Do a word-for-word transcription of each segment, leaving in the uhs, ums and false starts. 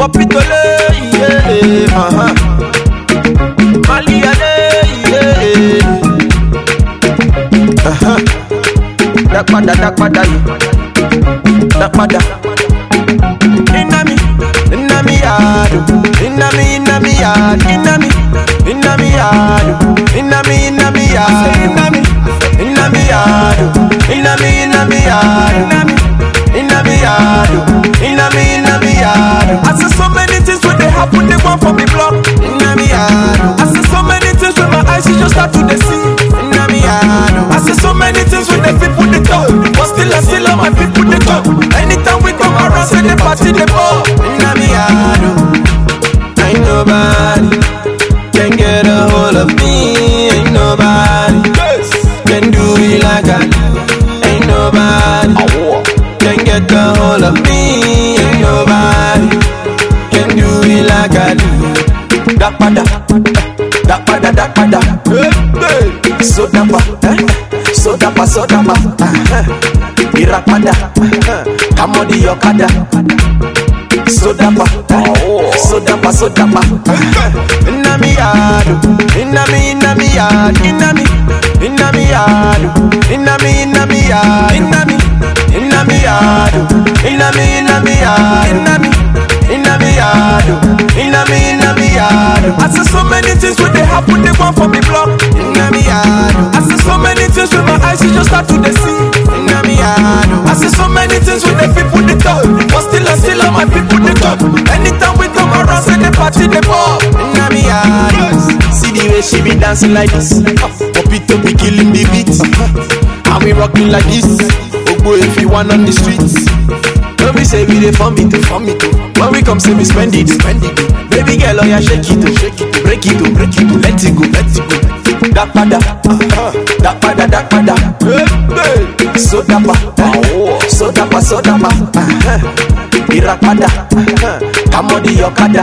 Opitole, yeah, uh-huh. Maliale, yeah, uh-huh. Dakpada, dakpada, dakpada. Inami, inami yadu, inami, inami yadu, inami, inami yadu, inami, inami yadu, inami, inami yadu, inami, inami yadu, inami yadu, inami, inami yadu. I see so many things when they happen, they want for me block. Inami yadu. I see so many things when my eyes just start to the see. Inami yadu. I see so many things when the people they talk, but still I still all my people they talk. Anytime we come around, say the party they ball. Inami yadu. Ain't nobody can get a hold of me. Ain't nobody can do it like I do. Ain't nobody can get a hold of me. Ain't nobody can do it like I do. Dakpada, dakpada, dakpada. So dapa, so dapa, so dapa. Irapada, come on the Okada. So dapa, so dapa, so dapa. Inami yadu, inami, inami yadu, inami, inami yadu, inami, inami yadu, inami, inami yadu, inami, inami yadu, inami, inami yadu, inami, inami yadu. I see so many things when they happen, they want for me block. Inami yadu. I see so many things when my eyes just start to the see. Inami yadu. I see so many things when the people they talk, but still I still all my people they talk. Anytime we come around, say the party they ball. Inami yadu. See the way she be dancing like this. Opito be killing the beat, and we rocking like this. Ogbo if you want on the streets. Don't be say we dey for me to, for me to. When we come say we spend it, spend it. Baby girl, oh yeah, shake it, shake it, break it, break it, let it go, let it go. Dakpada, dakpada, dakpada. So dapa, so dapa, so dapa. Irapada, come on the Okada.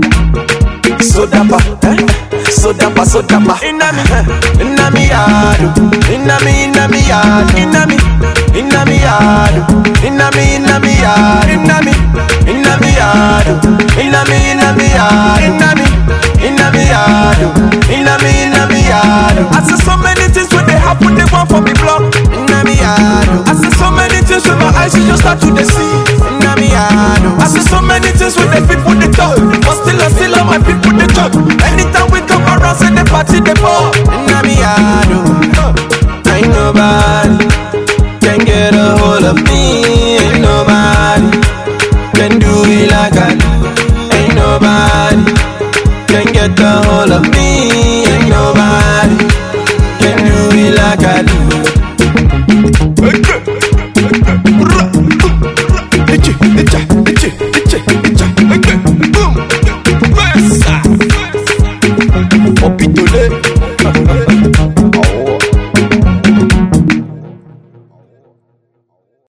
So dapa, so dapa, so dapa. Inami, inami yadu, inami, inami yadu, inami, inami yadu, inami, inami yadu, inami, inami yadu, inami, inami yadu, inami, inami yadu, inami, inami yadu. I see so many things when they happen, they want for me block. Inami yadu. I see so many things when my eyes just start to the see. Inami yadu. I see so many things when the people they talk, but still I still all my people they talk. Anytime we come around, say the party they ball. Inami yadu. Ain't nobody can get a hold of me. Ain't nobody can do it like I do. Ain't nobody can get a hold of me. Ain't nobody can do it like I do. Opitole.